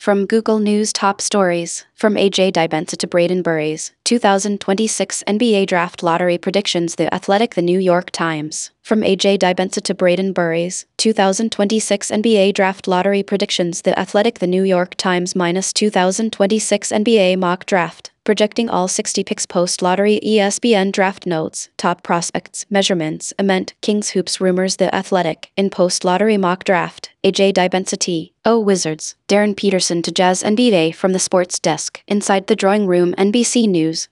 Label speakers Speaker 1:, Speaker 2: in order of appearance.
Speaker 1: From Google News top stories, from AJ Dybala to Braden Burries, 2026 NBA Draft Lottery Predictions. The Athletic. The New York Times. From AJ Dybala to Braden Burries, 2026 NBA Draft Lottery Predictions. The Athletic. The New York Times. Minus 2026 NBA Mock Draft, projecting all 60 picks post-lottery. ESPN Draft Notes, top prospects, measurements, Ament, Kings Hoops Rumors. The Athletic. In post-lottery mock draft, AJ Dybala to Wizards, Darren Peterson to Jazz. NBA from the sports desk. Inside the drawing room. NBC News.